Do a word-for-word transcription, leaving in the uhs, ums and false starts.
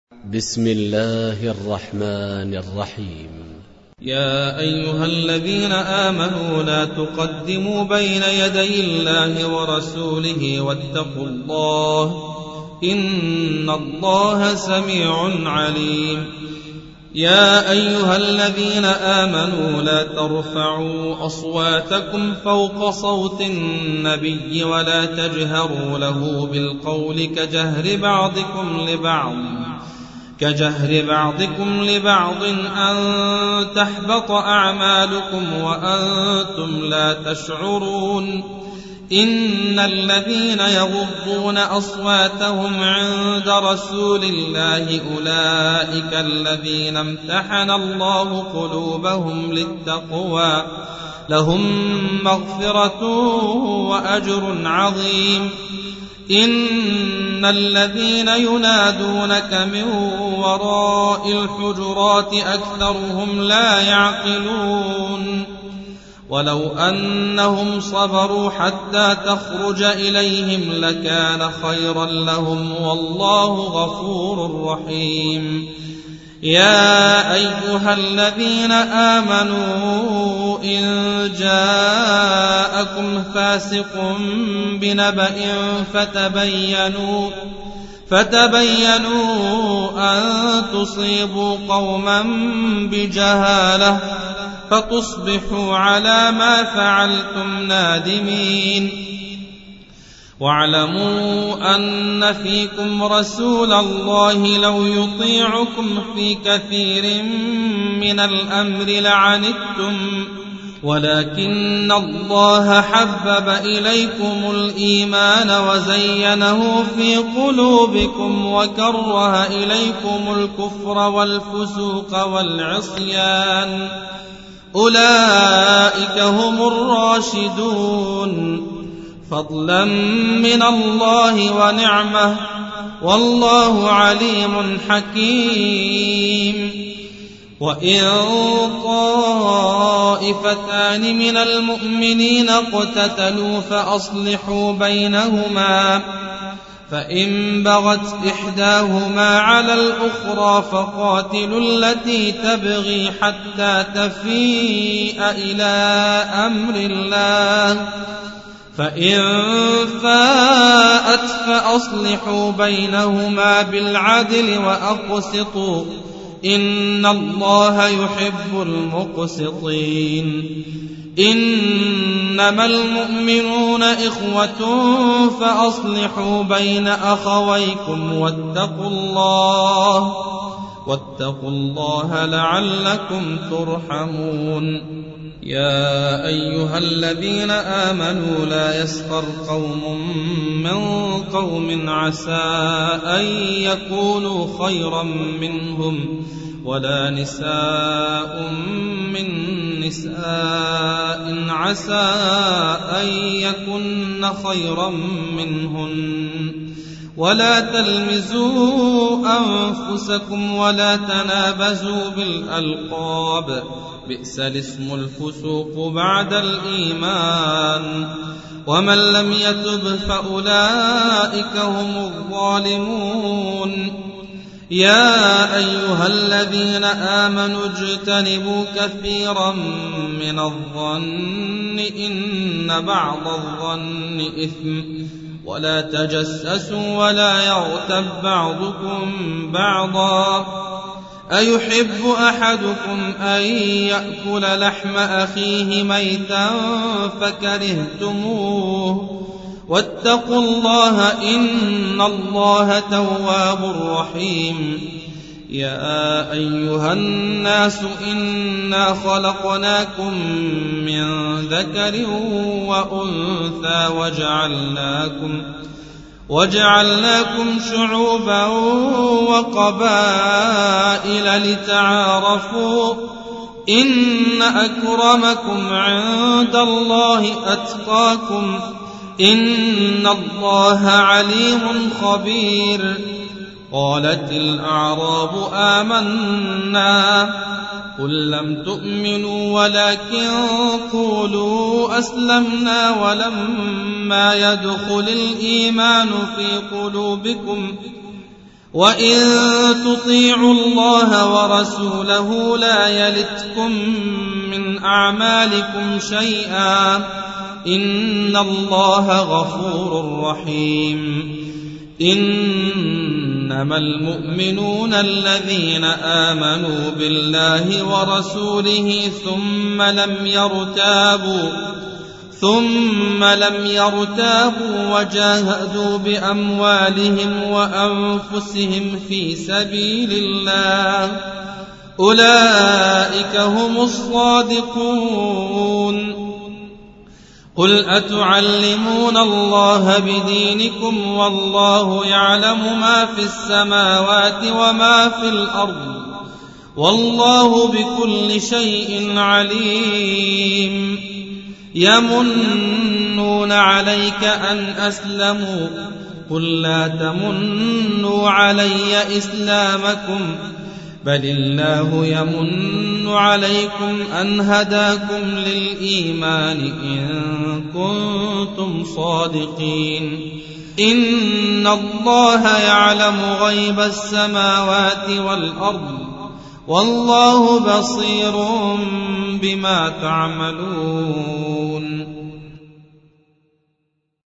بسم الله الرحمن الرحيم. يا أيها الذين آمنوا لا تقدموا بين يدي الله ورسوله واتقوا الله إن الله سميع عليم. يا أيها الذين آمنوا لا ترفعوا أصواتكم فوق صوت النبي ولا تجهروا له بالقول كجهر بعضكم لبعض كجهر بعضكم لبعض أن تحبط أعمالكم وأنتم لا تشعرون. إن الذين يغضون أصواتهم عند رسول الله أولئك الذين امتحن الله قلوبهم للتقوى لهم مغفرة وأجر عظيم. إن الذين ينادونك من وراء الحجرات أكثرهم لا يعقلون. ولو أنهم صبروا حتى تخرج إليهم لكان خيرا لهم والله غفور رحيم. يا أيها الذين آمنوا إن جاءكم فاسق بنبأ فتبينوا فتبينوا أن تصيبوا قوما بجهالة فتصبحوا على ما فعلتم نادمين. واعلموا أن فيكم رسول الله لو يطيعكم في كثير من الأمر لعنتم ولكن الله حبب إليكم الإيمان وزينه في قلوبكم وكره إليكم الكفر والفسوق والعصيان أولئك هم الراشدون فضلا من الله ونعمة والله عليم حكيم. وإن طائفتان من المؤمنين اقتتلوا فأصلحوا بينهما فإن بغت إحداهما على الأخرى فقاتلوا التي تبغي حتى تفيء إلى أمر الله فإن فاءت فأصلحوا بينهما بالعدل وأقسطوا إن الله يحب المقسطين. إنما المؤمنون إخوة فأصلحوا بين أخويكم واتقوا الله واتقوا الله لعلكم ترحمون. يا أيها الذين آمنوا لا يسخر قوم من قوم عسى أن يكونوا خيرا منهم ولا نساء من نساء عسى أن يكن خيرا منهن ولا تلمزوا أنفسكم ولا تنابزوا بالألقاب بئس الاسم الفسوق بعد الإيمان ومن لم يتب فأولئك هم الظالمون. يا أيها الذين آمنوا اجتنبوا كثيرا من الظن إن بعض الظن إثم ولا تجسسوا ولا يغتب بعضكم بعضا أيحب أحدكم أن يأكل لحم أخيه ميتا فكرهتموه واتقوا الله إن الله تواب رحيم. يا أيها الناس إنا خلقناكم من ذكر وأنثى وجعلناكم وجعلناكم شعوبا وقبائل لتعارفوا إن أكرمكم عند الله أتقاكم إن الله عليم خبير. قالت الأعراب آمنا قل لم تؤمنوا ولكن قولوا أسلمنا ولما يدخل الإيمان في قلوبكم وإن تطيعوا الله ورسوله لا يلتكم من أعمالكم شيئا إن الله غفور رحيم إنما المؤمنون الذين آمنوا بالله ورسوله ثم لم يرتابوا ثم لم يرتابوا وجاهدوا بأموالهم وأنفسهم في سبيل الله أولئك هم الصادقون. قل أتعلمون الله بدينكم والله يعلم ما في السماوات وما في الأرض والله بكل شيء عليم. يمنون عليك أن أسلموا قل لا تمنوا علي إسلامكم بل الله يمن عليكم أن هداكم للإيمان إن كنتم صادقين. إن الله يعلم غيب السماوات والأرض والله بصير بما تعملون.